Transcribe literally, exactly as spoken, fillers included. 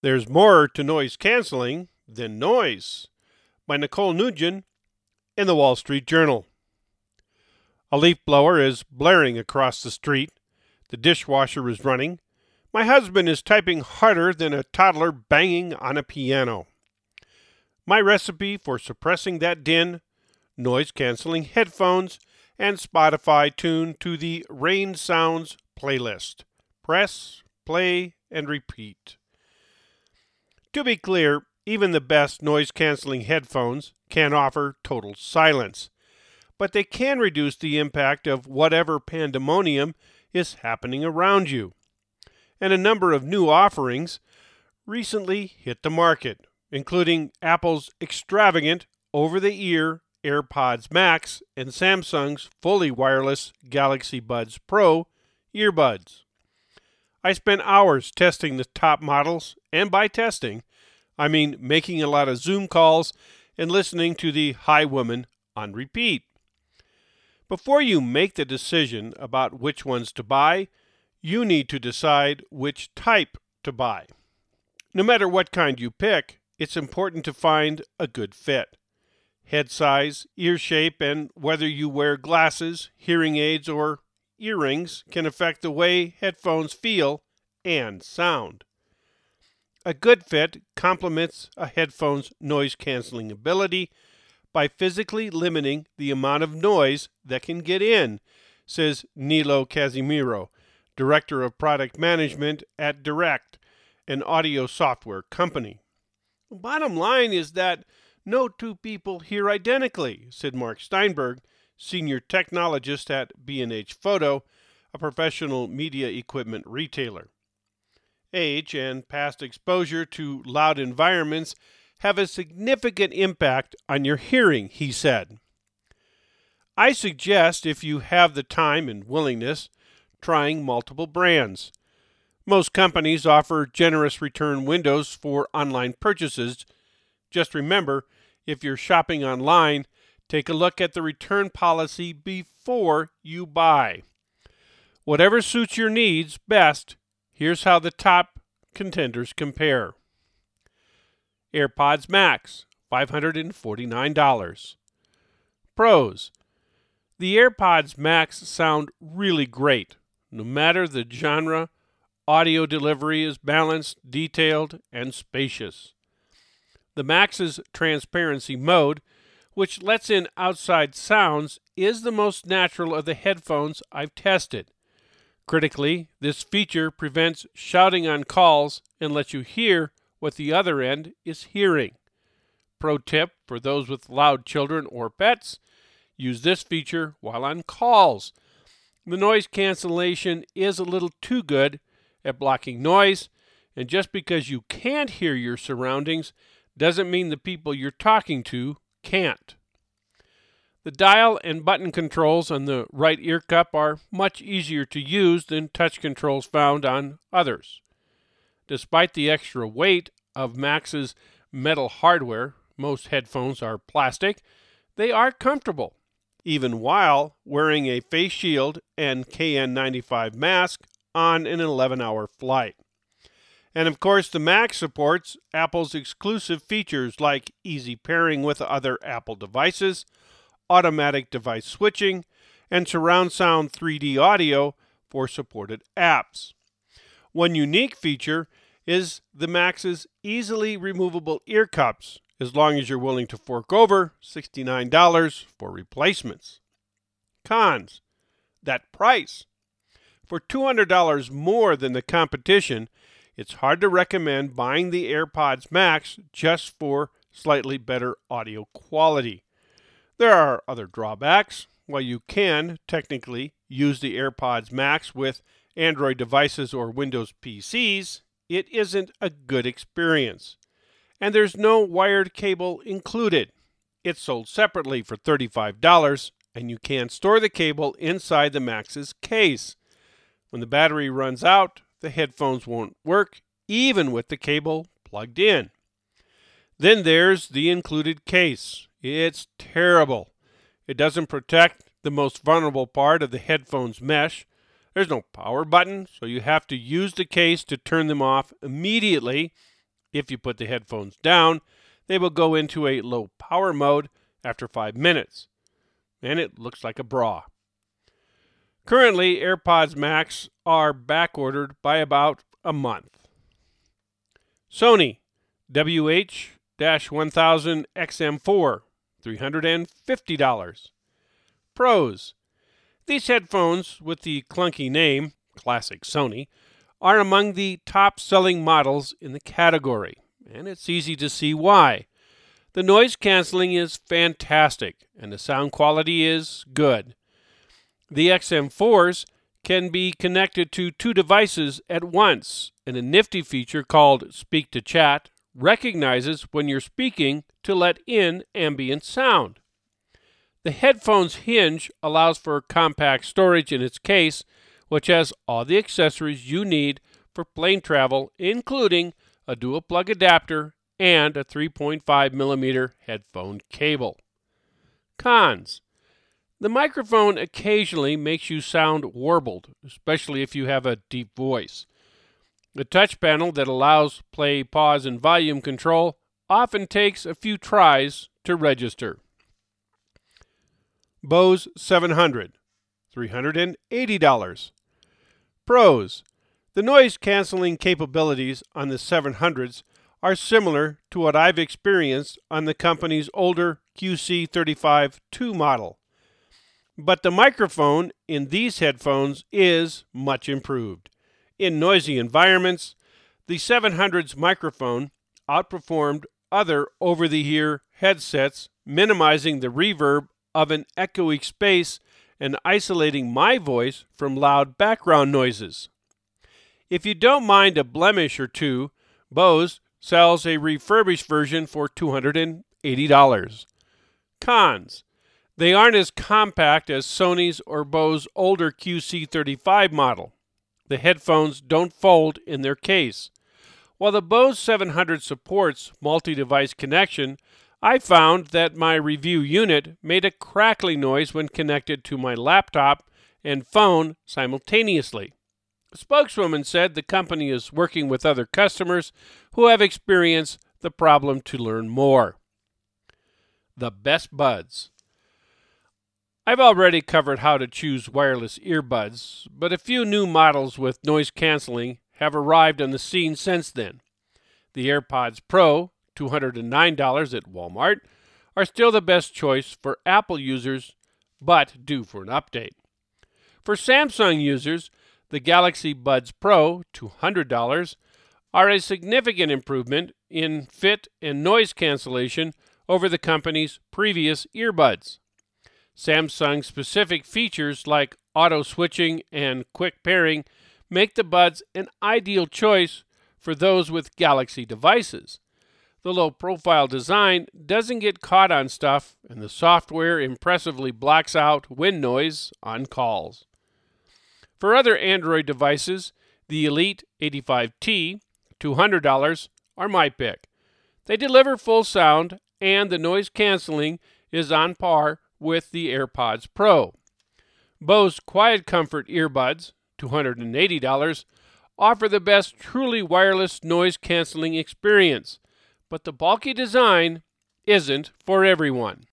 There's more to noise canceling than noise, by Nicole Nugent in the Wall Street Journal. A leaf blower is blaring across the street. The dishwasher is running. My husband is typing harder than a toddler banging on a piano. My recipe for suppressing that din: noise-canceling headphones and Spotify tuned to the Rain Sounds playlist. Press, play, and repeat. To be clear, even the best noise-canceling headphones can offer total silence, but they can reduce the impact of whatever pandemonium is happening around you. And a number of new offerings recently hit the market, including Apple's extravagant over-the-ear AirPods Max and Samsung's fully wireless Galaxy Buds Pro earbuds. I spent hours testing the top models, and by testing, I mean making a lot of Zoom calls and listening to the High Woman on repeat. Before you make the decision about which ones to buy, you need to decide which type to buy. No matter what kind you pick, it's important to find a good fit. Head size, ear shape, and whether you wear glasses, hearing aids, or earrings can affect the way headphones feel and sound. A good fit complements a headphone's noise-canceling ability by physically limiting the amount of noise that can get in, says Nilo Casimiro, Director of Product Management at Direct, an audio software company. Bottom line is that no two people hear identically, said Mark Steinberg, Senior Technologist at B and H Photo, a professional media equipment retailer. Age and past exposure to loud environments have a significant impact on your hearing, he said. I suggest, if you have the time and willingness, trying multiple brands. Most companies offer generous return windows for online purchases. Just remember, if you're shopping online, take a look at the return policy before you buy. Whatever suits your needs best, here's how the top contenders compare. AirPods Max, five hundred forty-nine dollars. Pros. The AirPods Max sound really great. No matter the genre, audio delivery is balanced, detailed, and spacious. The Max's transparency mode, which lets in outside sounds, is the most natural of the headphones I've tested. Critically, this feature prevents shouting on calls and lets you hear what the other end is hearing. Pro tip for those with loud children or pets: use this feature while on calls. The noise cancellation is a little too good at blocking noise, and just because you can't hear your surroundings doesn't mean the people you're talking to can't. The dial and button controls on the right ear cup are much easier to use than touch controls found on others. Despite the extra weight of Max's metal hardware, most headphones are plastic, they are comfortable, even while wearing a face shield and K N ninety-five mask on an eleven-hour flight. And of course, the Max supports Apple's exclusive features like easy pairing with other Apple devices, automatic device switching, and surround sound three D audio for supported apps. One unique feature is the Max's easily removable ear cups, as long as you're willing to fork over sixty-nine dollars for replacements. Cons. That price. For two hundred dollars more than the competition, it's hard to recommend buying the AirPods Max just for slightly better audio quality. There are other drawbacks. While you can technically use the AirPods Max with Android devices or Windows P Cs, it isn't a good experience. And there's no wired cable included. It's sold separately for thirty-five dollars, and you can store the cable inside the Max's case. When the battery runs out, the headphones won't work, even with the cable plugged in. Then there's the included case. It's terrible. It doesn't protect the most vulnerable part of the headphone's mesh. There's no power button, so you have to use the case to turn them off immediately, If you put the headphones down, they will go into a low power mode after five minutes, and it looks like a bra. Currently, AirPods Max are backordered by about a month. Sony W H one thousand X M four, three hundred fifty dollars. Pros. These headphones, with the clunky name, Classic Sony, are among the top-selling models in the category, and it's easy to see why. The noise canceling is fantastic, and the sound quality is good. The X M fours can be connected to two devices at once, and a nifty feature called Speak to Chat recognizes when you're speaking to let in ambient sound. The headphone's hinge allows for compact storage in its case, which has all the accessories you need for plane travel, including a dual plug adapter and a three point five millimeter headphone cable. Cons. The microphone occasionally makes you sound warbled, especially if you have a deep voice. The touch panel that allows play, pause, and volume control often takes a few tries to register. Bose seven hundred, three hundred eighty dollars. Pros. The noise canceling capabilities on the seven hundreds are similar to what I've experienced on the company's older Q C thirty-five two model. But the microphone in these headphones is much improved. In noisy environments, the seven hundred's microphone outperformed other over-the-ear headsets, minimizing the reverb of an echoey space and isolating my voice from loud background noises. If you don't mind a blemish or two, Bose sells a refurbished version for two hundred eighty dollars. Cons. They aren't as compact as Sony's or Bose older Q C thirty-five model. The headphones don't fold in their case. While the Bose seven hundred supports multi-device connection, I found that my review unit made a crackly noise when connected to my laptop and phone simultaneously. A spokeswoman said the company is working with other customers who have experienced the problem to learn more. The best buds. I've already covered how to choose wireless earbuds, but a few new models with noise canceling have arrived on the scene since then. The AirPods Pro, two hundred nine dollars at Walmart, are still the best choice for Apple users, but due for an update. For Samsung users, the Galaxy Buds Pro, two hundred dollars, are a significant improvement in fit and noise cancellation over the company's previous earbuds. Samsung-specific features like auto-switching and quick pairing make the Buds an ideal choice for those with Galaxy devices. The low-profile design doesn't get caught on stuff, and the software impressively blocks out wind noise on calls. For other Android devices, the Elite eighty-five T, two hundred dollars, are my pick. They deliver full sound, and the noise canceling is on par with the AirPods Pro. Bose Quiet Comfort earbuds, two hundred eighty dollars, offer the best truly wireless noise canceling experience, but the bulky design isn't for everyone.